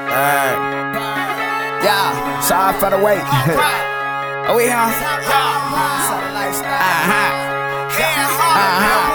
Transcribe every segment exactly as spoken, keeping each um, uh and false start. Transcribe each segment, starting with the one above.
Alright. Yeah, sorry for the wait. Are we here? Uh-huh. Uh-huh.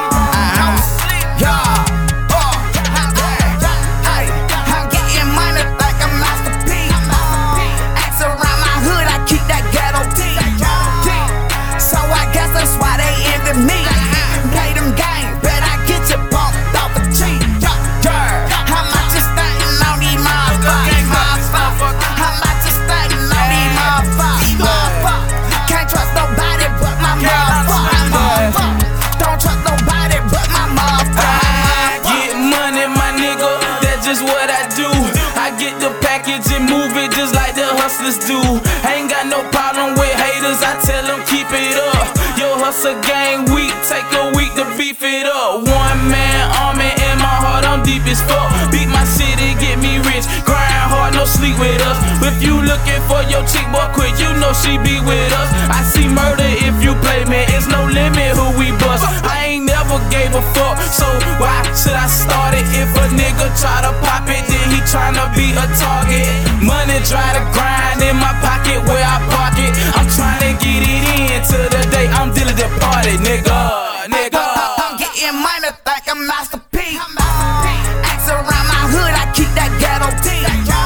What I do, I get the package and move it just like the hustlers do. I ain't got no problem with haters, I tell them keep it up. Your hustle gang weak, take a week to beef it up. One man army in my heart, I'm deep as fuck. Beat my city, get me rich, grind hard, no sleep with us. If you looking for your chick, boy, quick, you know she be with us. I see murder if you play, man, it's no limit who we bust. I ain't never gave a fuck, so why should I start it? If a nigga try to pop it, then he tryna be a target. Money try to grind in my pocket where I park it. I'm tryna get it in till the day I'm dealing the party, nigga, nigga. I'm getting money, think I'm Master P. Ask around my hood, I keep that ghetto T.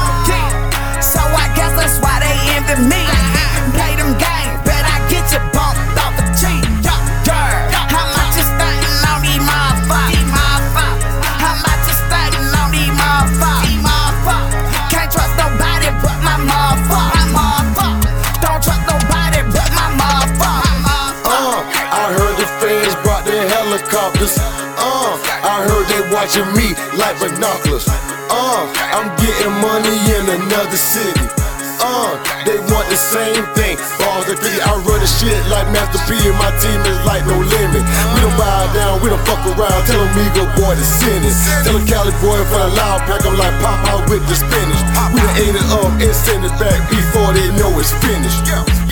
So I guess that's why they envy me. Play them games, bet I get you bumped off the cheap. How much you stuntin' on these motherfuckers? How much you stuntin' on these motherfuckers? Can't trust nobody but my motherfucker. Don't trust nobody but my motherfucker. Uh, I heard the fans brought their helicopters. Uh, I heard they watching me like binoculars. Uh, I'm getting money in another city. Uh, they want the same thing. Balls and three, I run the shit like Master P, and my team is like no limit. We don't bow down, we don't fuck around. Tell them Migo boy to send it. Tell them Cali boy for a loud pack, I'm like Popeye with the spinach. We done ate it up and send it back before they know it's finished.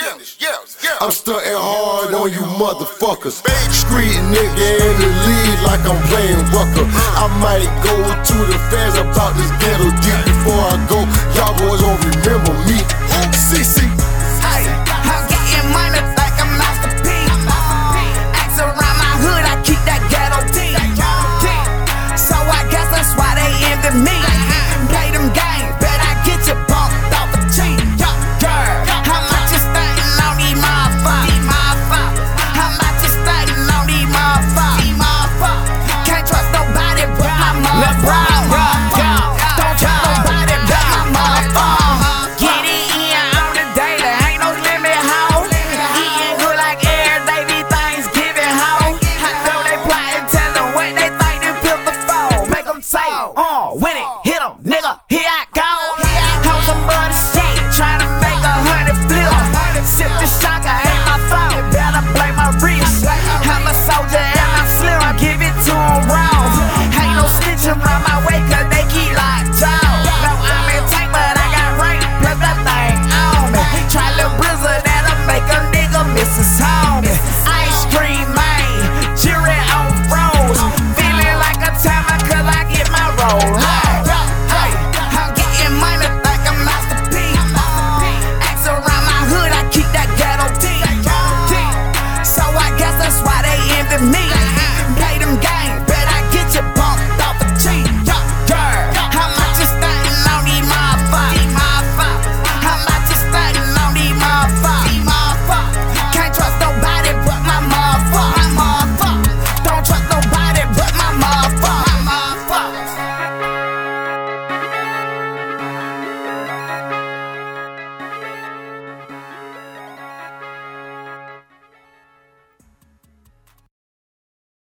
I'm stunting hard on you motherfuckers. Street nigga in the lead like I'm playing Rucker. I might go to the fans about this ghetto deep before I go. Y'all boys won't remember me. C C. Hey, I'm getting money, think I'm Master P. Ask around my hood, I keep that ghetto T. So I guess that's why they envy me. Play them games, bet I get you bumped off the cheap. How much you stuntin' on these motherfuckers? How much you stuntin' on these motherfuckers? Can't trust nobody but my motherfucker. Don't trust nobody but my motherfucker. Get it in on the daily, ain't no limit, ho. Eating good like every day, these Thanksgiving, ho. I know they plotting, tell them what they think they built the phone. Make them say, uh, win it, hit them, nigga, hit